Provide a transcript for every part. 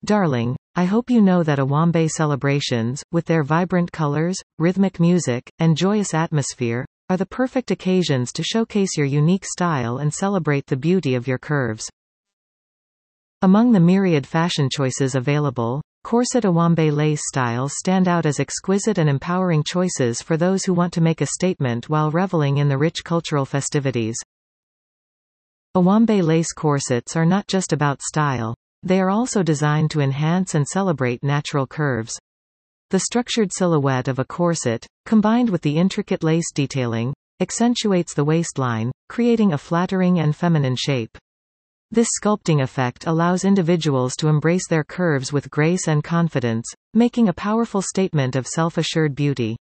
Darling, I hope you know that Owambe celebrations, with their vibrant colors, rhythmic music, and joyous atmosphere, are the perfect occasions to showcase your unique style and celebrate the beauty of your curves. Among the myriad fashion choices available, corset Owambe lace styles stand out as exquisite and empowering choices for those who want to make a statement while reveling in the rich cultural festivities. Owambe lace corsets are not just about style. They are also designed to enhance and celebrate natural curves. The structured silhouette of a corset, combined with the intricate lace detailing, accentuates the waistline, creating a flattering and feminine shape. This sculpting effect allows individuals to embrace their curves with grace and confidence, making a powerful statement of self-assured beauty.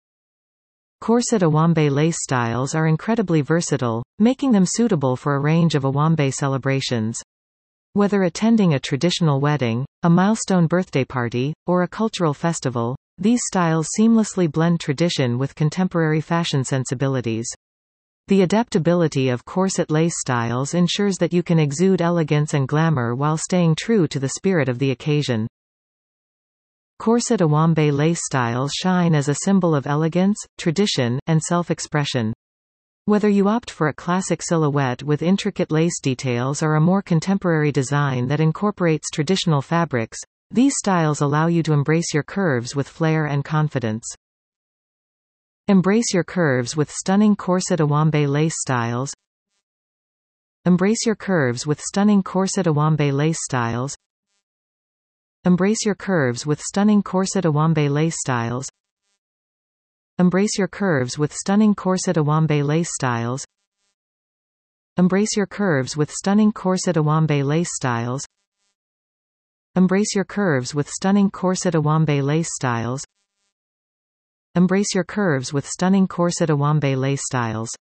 Corset Owambe lace styles are incredibly versatile, making them suitable for a range of Owambe celebrations. Whether attending a traditional wedding, a milestone birthday party, or a cultural festival, these styles seamlessly blend tradition with contemporary fashion sensibilities. The adaptability of corset lace styles ensures that you can exude elegance and glamour while staying true to the spirit of the occasion. Corset Owambe lace styles shine as a symbol of elegance, tradition, and self-expression. Whether you opt for a classic silhouette with intricate lace details or a more contemporary design that incorporates traditional fabrics, these styles allow you to embrace your curves with flair and confidence. Embrace your curves with stunning corset Owambe lace styles. Embrace your curves with stunning corset Owambe lace styles. Embrace your curves with stunning corset Owambe lace styles. Embrace your curves with stunning corset Owambe lace styles. Embrace your curves with stunning corset Owambe lace styles. Embrace your curves with stunning corset Owambe lace styles. Embrace your curves with stunning corset Owambe lace styles.